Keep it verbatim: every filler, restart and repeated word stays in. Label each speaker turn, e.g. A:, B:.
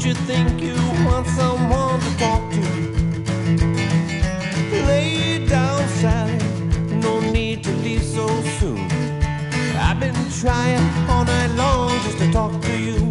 A: Don't you think you want someone to talk to? Lay it down, Sally, no need to leave so soon. I've been trying all night long just to talk to you.